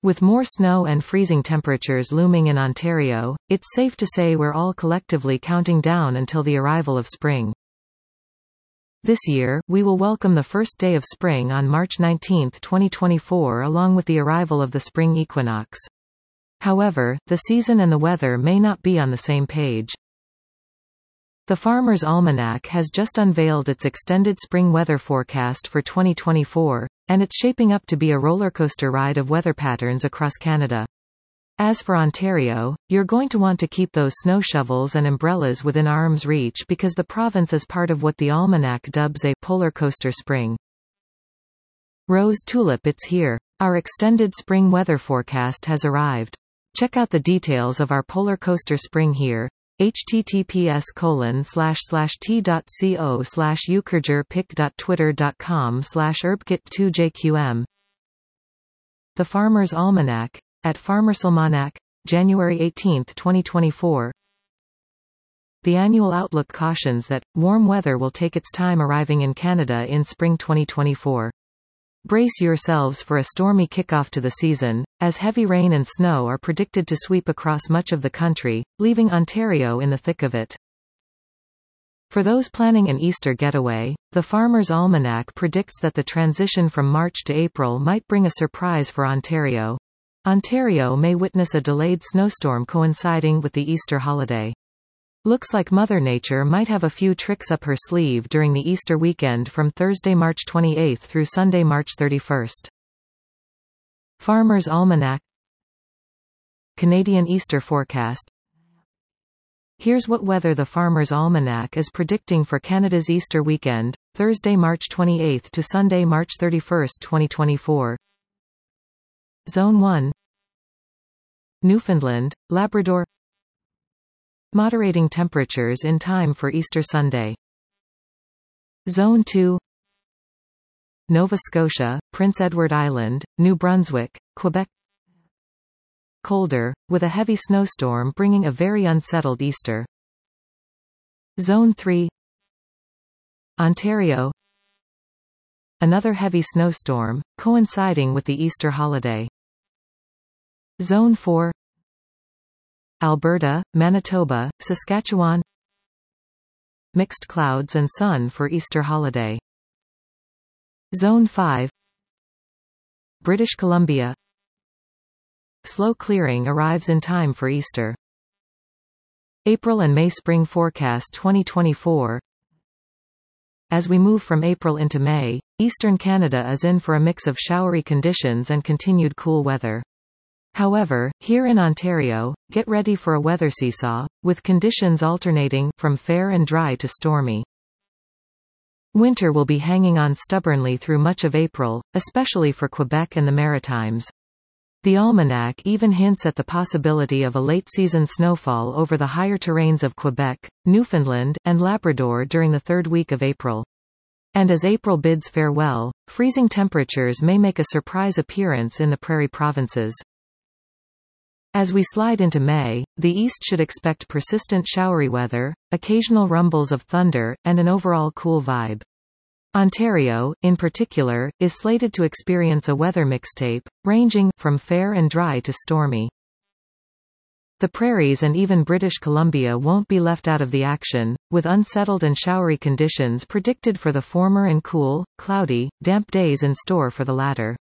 With more snow and freezing temperatures looming in Ontario, it's safe to say we're all collectively counting down until the arrival of spring. This year, we will welcome the first day of spring on March 19, 2024, along with the arrival of the spring equinox. However, the season and the weather may not be on the same page. The Farmer's Almanac has just unveiled its extended spring weather forecast for 2024, and it's shaping up to be a rollercoaster ride of weather patterns across Canada. As for Ontario, you're going to want to keep those snow shovels and umbrellas within arm's reach because the province is part of what the Almanac dubs a polar coaster spring. Rose tulip, it's here. Our extended spring weather forecast has arrived. Check out the details of our polar coaster spring here. https://t.co/ukurgerpic.twitter.com/herbkit2jqm. The Farmer's Almanac, at Farmersalmanac, January 18, 2024. The annual outlook cautions that warm weather will take its time arriving in Canada in spring 2024. Brace yourselves for a stormy kickoff to the season, as heavy rain and snow are predicted to sweep across much of the country, leaving Ontario in the thick of it. For those planning an Easter getaway, the Farmer's Almanac predicts that the transition from March to April might bring a surprise for Ontario. Ontario may witness a delayed snowstorm coinciding with the Easter holiday. Looks like Mother Nature might have a few tricks up her sleeve during the Easter weekend from Thursday, March 28 through Sunday, March 31. Farmer's Almanac. Canadian Easter forecast. Here's what weather the Farmer's Almanac is predicting for Canada's Easter weekend, Thursday, March 28 to Sunday, March 31, 2024. Zone 1. Newfoundland, Labrador. Moderating temperatures in time for Easter Sunday. Zone 2. Nova Scotia, Prince Edward Island, New Brunswick, Quebec. Colder, with a heavy snowstorm bringing a very unsettled Easter. Zone 3. Ontario. Another heavy snowstorm, coinciding with the Easter holiday. Zone 4. Alberta, Manitoba, Saskatchewan. Mixed clouds and sun for Easter holiday. Zone 5. British Columbia. Slow clearing arrives in time for Easter. April and May spring forecast 2024. As we move from April into May, eastern Canada is in for a mix of showery conditions and continued cool weather. However, here in Ontario, get ready for a weather seesaw, with conditions alternating from fair and dry to stormy. Winter will be hanging on stubbornly through much of April, especially for Quebec and the Maritimes. The Almanac even hints at the possibility of a late-season snowfall over the higher terrains of Quebec, Newfoundland, and Labrador during the third week of April. And as April bids farewell, freezing temperatures may make a surprise appearance in the prairie provinces. As we slide into May, the East should expect persistent showery weather, occasional rumbles of thunder, and an overall cool vibe. Ontario, in particular, is slated to experience a weather mixtape, ranging from fair and dry to stormy. The prairies and even British Columbia won't be left out of the action, with unsettled and showery conditions predicted for the former and cool, cloudy, damp days in store for the latter.